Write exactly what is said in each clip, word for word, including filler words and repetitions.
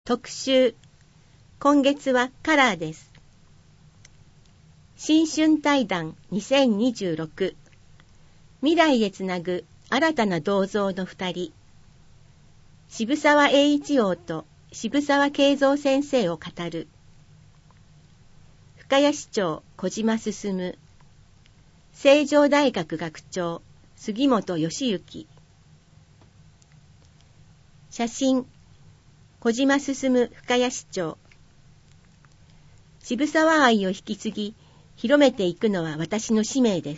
特集。今月はカラーです。新春対談にせんにじゅうろく。未来へつなぐ新たな銅像の二人。渋沢栄一郎と渋沢慶三先生を語る。深谷市長小島進。成城大学学長杉本義行。写真。小島進深谷市長。渋沢愛を引き継ぎ、広めていくのは私の使命です。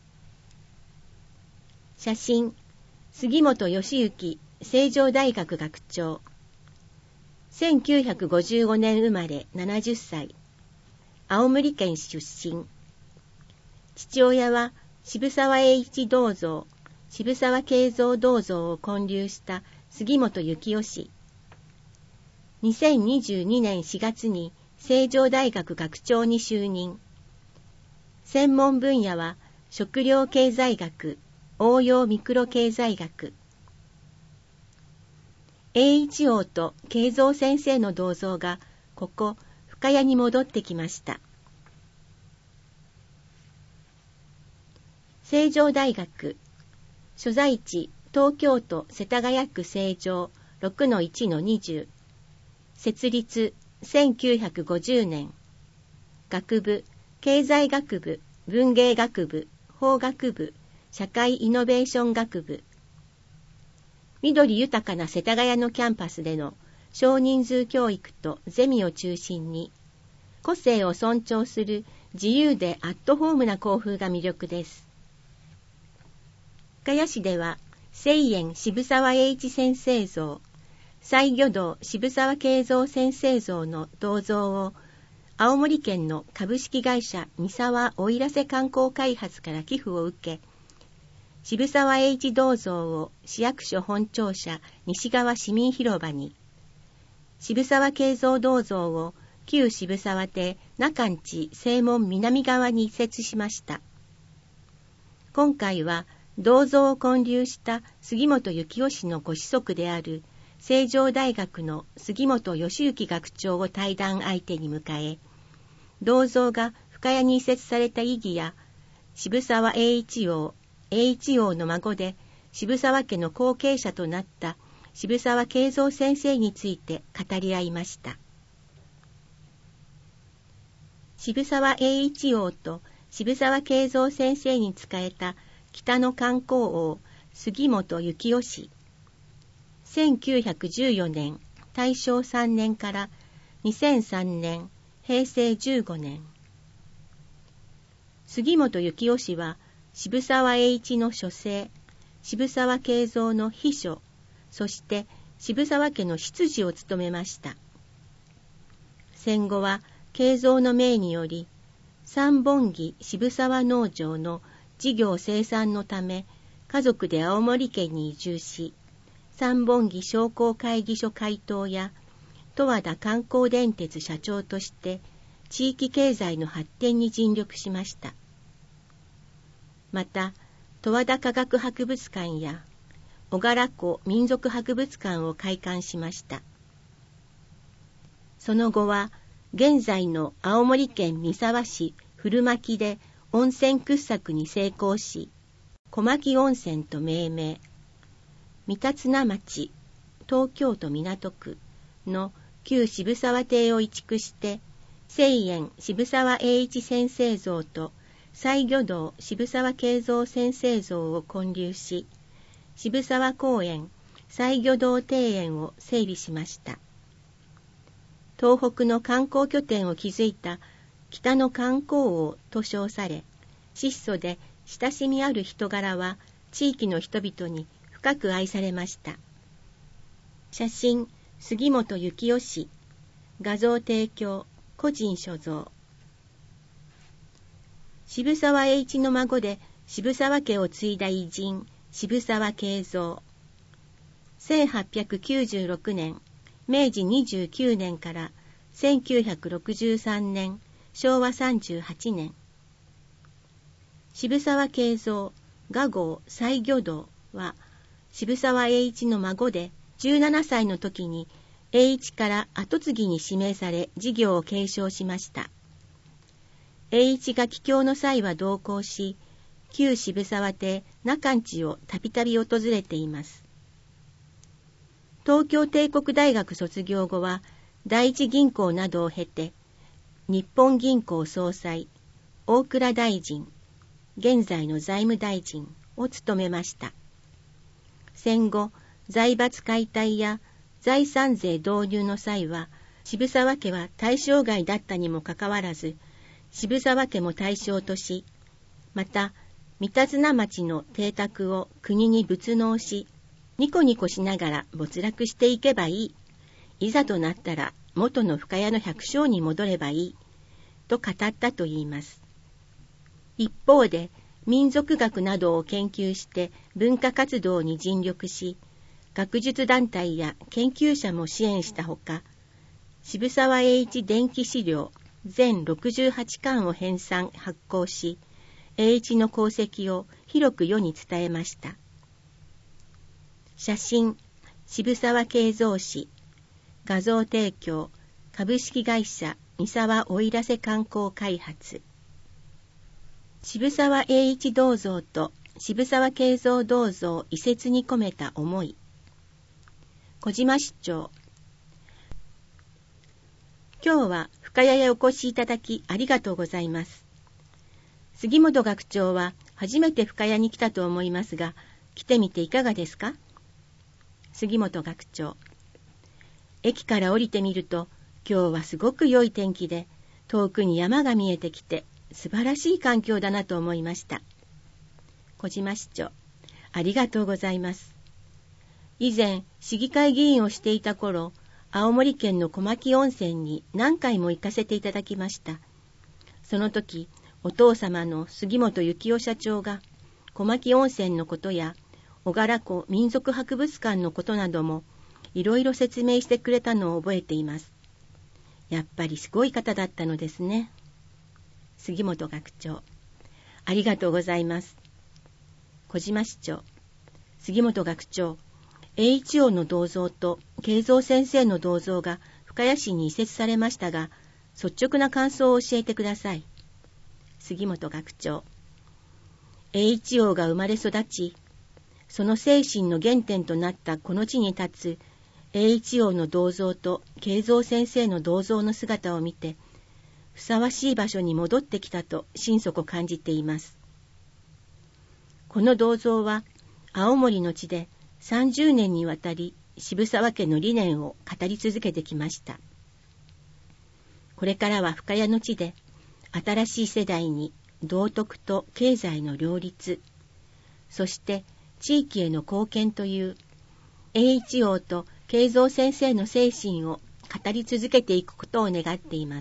写真。杉本義行成城大学学長。せんきゅうひゃくごじゅうごねん生まれななじゅっさい。青森県出身。父親は渋沢栄一銅像、渋沢慶三銅像を建立した杉本幸男氏。にせんにじゅうにねんしがつに成城大学学長に就任。専門分野は食料経済学、応用ミクロ経済学。栄一郎と慶三先生の銅像がここ深谷に戻ってきました。成城大学。所在地東京都世田谷区成城 ろくのいちのにじゅう。設立せんきゅうひゃくごじゅうねん。学部経済学部、文芸学部、法学部、社会イノベーション学部。緑豊かな世田谷のキャンパスでの少人数教育とゼミを中心に、個性を尊重する自由でアットホームな校風が魅力です。深谷市では、西園渋沢栄一先生像、西魚道渋沢慶三先生像の銅像を、青森県の株式会社三沢奥入瀬観光開発から寄付を受け、渋沢栄一銅像を市役所本庁舎西側市民広場に、渋沢慶三銅像を旧渋沢邸中んち正門南側に移設しました。今回は銅像を建立した杉本幸男氏のご子息である成城大学の杉本義行学長を対談相手に迎え、銅像が深谷に移設された意義や、渋沢栄一郎、栄一郎の孫で渋沢家の後継者となった渋沢慶三先生について語り合いました。渋沢栄一郎と渋沢慶三先生に仕えた北の観光王杉本幸男氏。せんきゅうひゃくじゅうよねん大正さんねんからにせんさんねん平成じゅうごねん。杉本幸男氏は渋沢栄一の書生、渋沢慶三の秘書、そして渋沢家の執事を務めました。戦後は慶三の命により、三本木渋沢農場の事業生産のため、家族で青森県に移住し、三本木商工会議所会頭や十和田観光電鉄社長として地域経済の発展に尽力しました。また、十和田科学博物館や小柄湖民族博物館を開館しました。その後は、現在の青森県三沢市古巻で温泉掘削に成功し、小牧温泉と命名。三田名町、東京都港区の旧渋沢邸を移築して、西園渋沢栄一先生像と西魚道渋沢慶三先生像を建立し、渋沢公園、西魚道庭園を整備しました。東北の観光拠点を築いた北の観光王と称され、質素で親しみある人柄は地域の人々に深く愛されました。写真、杉本幸男氏。画像提供、個人所蔵。渋沢栄一の孫で渋沢家を継いだ偉人、渋沢慶三。せんはっぴゃくきゅうじゅうろくねん、めいじにじゅうきゅうねんからせんきゅうひゃくろくじゅうさんねん、しょうわさんじゅうはちねん。渋沢慶三、画号西魚道は、渋沢栄一の孫でじゅうななさいの時に栄一から跡継ぎに指名され事業を継承しました。栄一が帰郷の際は同行し、旧渋沢邸中んちをたびたび訪れています。東京帝国大学卒業後は第一銀行などを経て、日本銀行総裁、大蔵大臣、現在の財務大臣を務めました。戦後、財閥解体や財産税導入の際は、渋沢家は対象外だったにもかかわらず、渋沢家も対象とし、また、三田綱町の邸宅を国に物納し、ニコニコしながら没落していけばいい。いざとなったら元の深谷の百姓に戻ればいい。と語ったといいます。一方で、民族学などを研究して文化活動に尽力し、学術団体や研究者も支援したほか、渋沢栄一伝記資料全ろくじゅうはちかんを編纂発行し、栄一の功績を広く世に伝えました。写真、渋沢慶三氏、画像提供、株式会社三沢奥入瀬観光開発。渋沢栄一銅像と渋沢慶三銅像移設に込めた思い。小島市長。今日は深谷へお越しいただきありがとうございます。杉本学長は初めて深谷に来たと思いますが、来てみていかがですか？杉本学長。駅から降りてみると、今日はすごく良い天気で、遠くに山が見えてきて、素晴らしい環境だなと思いました。小島市長。ありがとうございます。以前、市議会議員をしていた頃、青森県の小牧温泉に何回も行かせていただきました。その時、お父様の杉本幸男社長が、小牧温泉のことや、小柄湖民族博物館のことなども、いろいろ説明してくれたのを覚えています。やっぱりすごい方だったのですね。杉本学長。ありがとうございます。小島市長。杉本学長。栄一王の銅像と慶三先生の銅像が深谷市に移設されましたが、率直な感想を教えてください。杉本学長。栄一王が生まれ育ち、その精神の原点となったこの地に立つ栄一王の銅像と慶三先生の銅像の姿を見て、ふさわしい場所に戻ってきたと心底感じています。この銅像は青森の地でさんじゅうねんにわたり渋沢家の理念を語り続けてきました。これからは深谷の地で新しい世代に道徳と経済の両立、そして地域への貢献という栄一王と慶三先生の精神を語り続けていくことを願っています。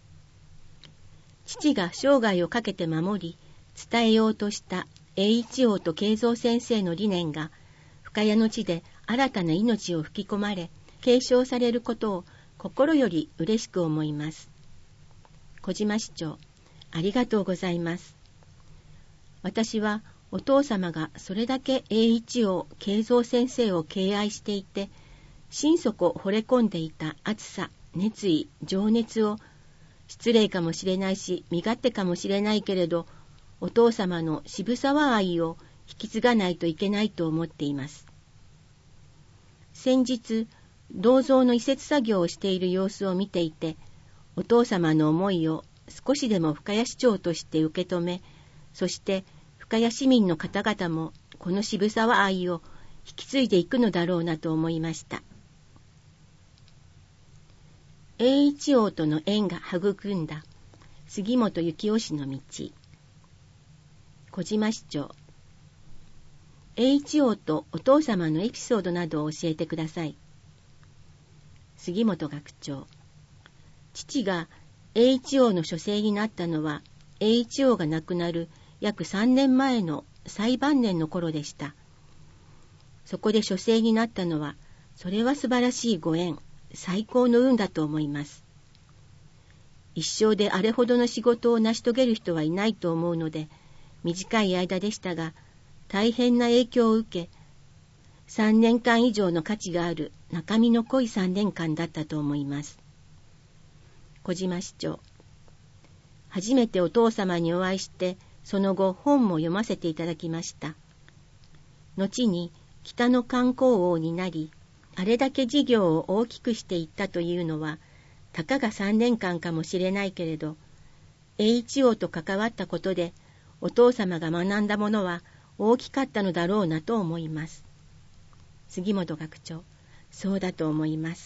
父が生涯をかけて守り、伝えようとした栄一王と慶三先生の理念が、深谷の地で新たな命を吹き込まれ、継承されることを心より嬉しく思います。小島市長、ありがとうございます。私はお父様がそれだけ栄一王、慶三先生を敬愛していて、心底惚れ込んでいた熱さ、熱意、情熱を、失礼かもしれないし、身勝手かもしれないけれど、お父様の渋沢愛を引き継がないといけないと思っています。先日、銅像の移設作業をしている様子を見ていて、お父様の思いを少しでも深谷市長として受け止め、そして深谷市民の方々もこの渋沢愛を引き継いでいくのだろうなと思いました。栄一王との縁が育んだ杉本幸男氏の道。小島市長。栄一王とお父様のエピソードなどを教えてください。杉本学長。父が栄一王の書生になったのは、栄一王が亡くなる約さんねんまえの最晩年の頃でした。そこで書生になったのは、それは素晴らしいご縁、最高の運だと思います。一生であれほどの仕事を成し遂げる人はいないと思うので、短い間でしたが、大変な影響を受け、 さんねんかん以上の価値がある中身の濃いさんねんかんだったと思います。小島市長。初めてお父様にお会いして、その後本も読ませていただきました。後に北の観光王になり、あれだけ事業を大きくしていったというのは、たかがさんねんかんかもしれないけれど、栄一王と関わったことで、お父様が学んだものは大きかったのだろうなと思います。杉本学長、そうだと思います。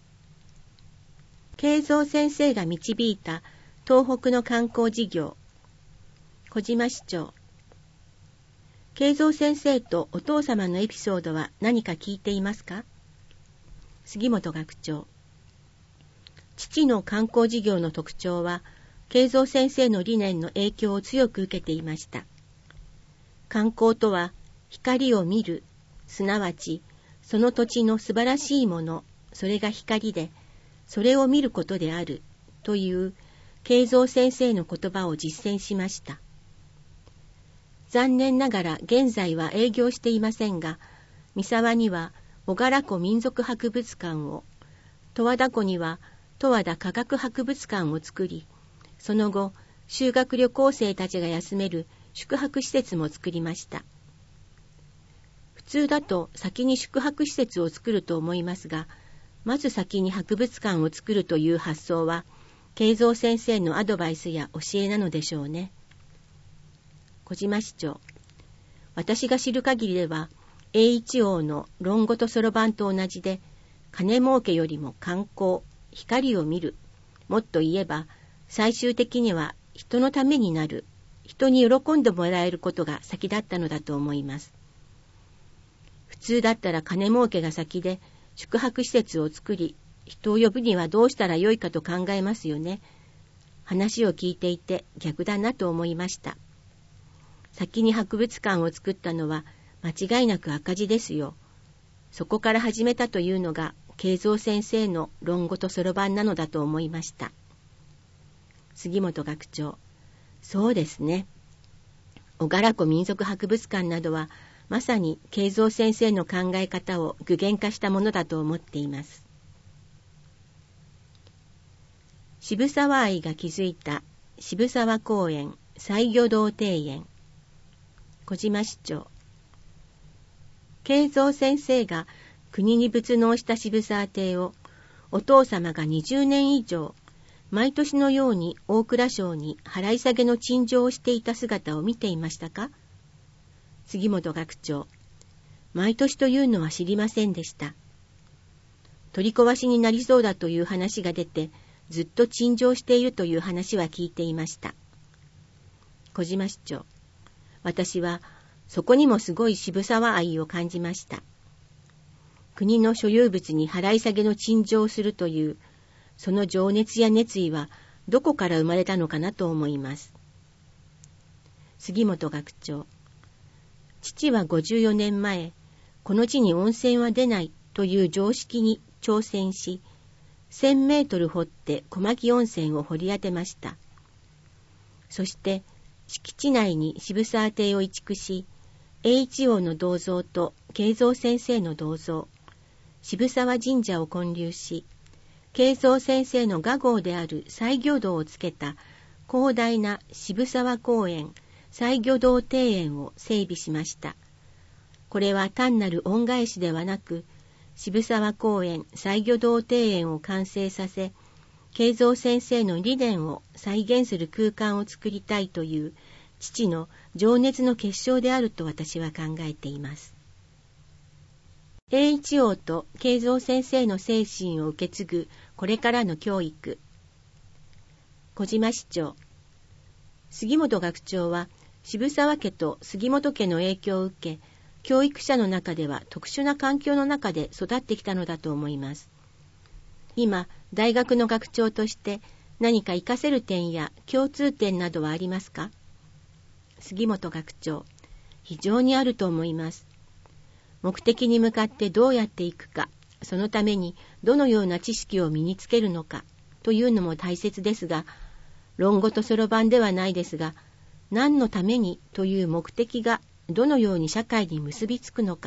慶三先生が導いた東北の観光事業。小島市長。慶三先生とお父様のエピソードは何か聞いていますか？杉本学長。父の観光事業の特徴は、慶三先生の理念の影響を強く受けていました。観光とは、光を見る、すなわち、その土地の素晴らしいもの、それが光で、それを見ることである、という、慶三先生の言葉を実践しました。残念ながら現在は営業していませんが、三沢には小柄湖民族博物館を、十和田湖には十和田科学博物館を作り、その後、修学旅行生たちが休める宿泊施設も作りました。普通だと先に宿泊施設を作ると思いますが、まず先に博物館を作るという発想は、慶三先生のアドバイスや教えなのでしょうね。小島市長。私が知る限りでは、栄一王の論語とそろばんと同じで、金儲けよりも観光、光を見る、もっと言えば、最終的には人のためになる、人に喜んでもらえることが先だったのだと思います。普通だったら金儲けが先で、宿泊施設を作り、人を呼ぶにはどうしたらよいかと考えますよね。話を聞いていて逆だなと思いました。先に博物館を作ったのは間違いなく赤字ですよ。そこから始めたというのが慶三先生の論語とそろばんなのだと思いました。杉本学長。そうですね。小柄湖民族博物館などはまさに慶三先生の考え方を具現化したものだと思っています。渋沢愛が築いた渋沢公園西魚堂庭園。小島市長。慶三先生が国に仏納した渋沢邸をお父様がにじゅうねん以上毎年のように大蔵省に払い下げの陳情をしていた姿を見ていましたか？杉本学長。毎年というのは知りませんでした。取り壊しになりそうだという話が出てずっと陳情しているという話は聞いていました。小島市長。私はそこにもすごい渋沢愛を感じました。国の所有物に払い下げの陳情をするという、その情熱や熱意はどこから生まれたのかなと思います。杉本学長。父はごじゅうよねんまえ、この地に温泉は出ないという常識に挑戦し、せんメートル掘って小牧温泉を掘り当てました。そして、敷地内に渋沢邸を移築し、栄一王の銅像と慶三先生の銅像、渋沢神社を建立し、慶三先生の画号である西魚堂をつけた広大な渋沢公園西魚堂庭園を整備しました。これは単なる恩返しではなく、渋沢公園西魚堂庭園を完成させ、慶三先生の理念を再現する空間を作りたいという父の情熱の結晶であると私は考えています。栄一王と慶三先生の精神を受け継ぐこれからの教育。小島市長。杉本学長は渋沢家と杉本家の影響を受け、教育者の中では特殊な環境の中で育ってきたのだと思います。今、大学の学長として何か活かせる点や共通点などはありますか？杉本学長。非常にあると思います。目的に向かってどうやっていくか、そのためにどのような知識を身につけるのかというのも大切ですが、論語とそろばんではないですが、何のためにという目的がどのように社会に結びつくのか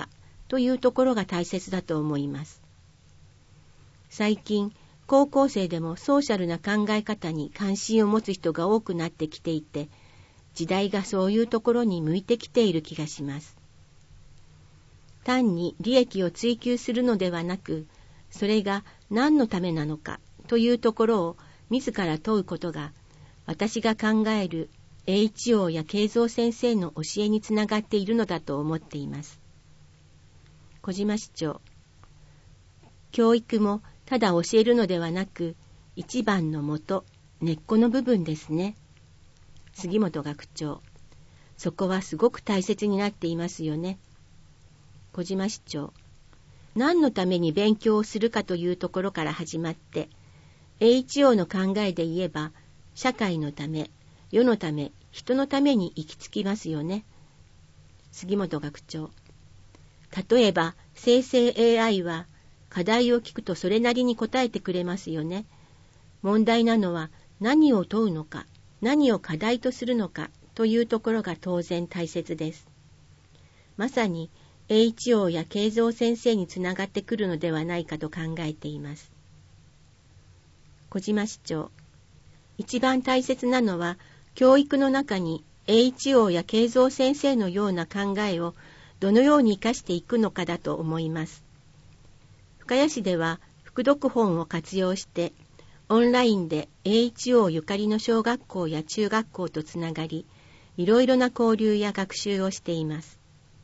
というところが大切だと思います。最近、高校生でもソーシャルな考え方に関心を持つ人が多くなってきていて、時代がそういうところに向いてきている気がします。単に利益を追求するのではなく、それが何のためなのかというところを自ら問うことが、私が考えるエイチオー や慶三先生の教えにつながっているのだと思っています。小島市長、教育もただ教えるのではなく、一番の元、根っこの部分ですね。杉本学長、そこはすごく大切になっていますよね。小島市長、何のために勉強をするかというところから始まって、エイチオー の考えで言えば、社会のため、世のため、人のために行き着きますよね。杉本学長、例えば生成 エーアイ は課題を聞くとそれなりに答えてくれますよね。問題なのは何を問うのか、何を課題とするのかというところが当然大切です。まさに エイチオー や慶三先生につながってくるのではないかと考えています。小島市長、一番大切なのは教育の中に エイチオー や慶三先生のような考えをどのように生かしていくのかだと思います。深谷市では副読本を活用してオンラインで エイチオー ゆかりの小学校や中学校とつながり、いろいろな交流や学習をしています。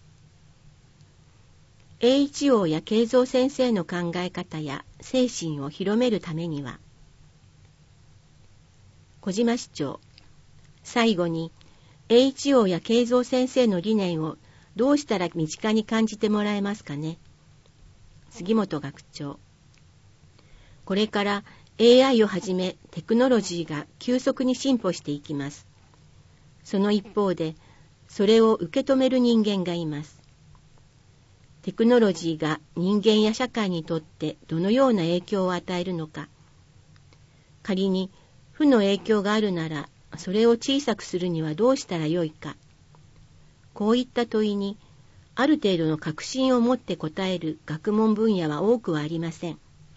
エイチオー や慶三先生の考え方や精神を広めるためには、小島市長、最後に エイチオー や慶三先生の理念をどうしたら身近に感じてもらえますかね。杉本学長、これから エーアイ をはじめテクノロジーが急速に進歩していきます。その一方で、それを受け止める人間がいます。テクノロジーが人間や社会にとってどのような影響を与えるのか。仮に負の影響があるなら、それを小さくするにはどうしたらよいか。こういった問いに、ある程度の確信を持って答える学問分野は多くはありません。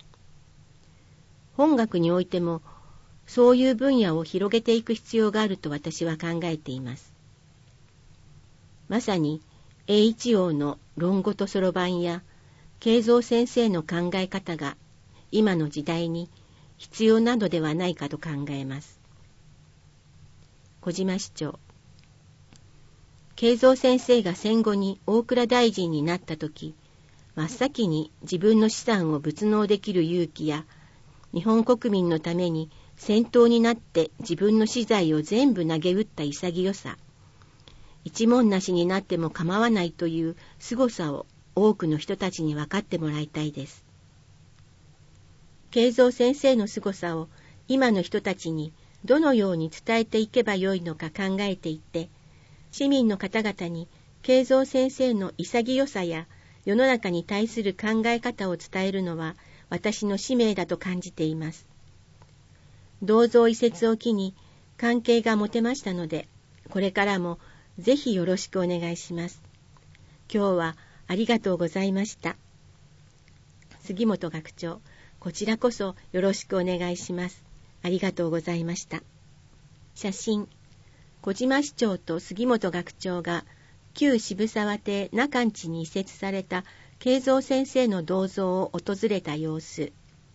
本学においても、そういう分野を広げていく必要があると私は考えています。まさに、エイチオー の論語とそろばんや、慶三先生の考え方が、今の時代に必要なのではないかと考えます。小島市長、慶三先生が戦後に大蔵大臣になったとき、真っ先に自分の資産を物納できる勇気や、日本国民のために先頭になって自分の資財を全部投げ打った潔さ、一文なしになっても構わないという凄さを多くの人たちに分かってもらいたいです。慶三先生の凄さを今の人たちにどのように伝えていけばよいのか考えていって、市民の方々に慶三先生の潔さや世の中に対する考え方を伝えるのは私の使命だと感じています。銅像移設を機に関係が持てましたので、これからもぜひよろしくお願いします。今日はありがとうございました。杉本学長、こちらこそよろしくお願いします。ありがとうございました。写真、小島市長と杉本学長が旧渋沢邸中んちに移設された慶三先生の銅像を訪れた様子。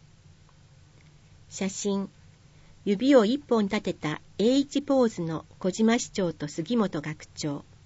写真、指を一本立てた エイチ ポーズの小島市長と杉本学長。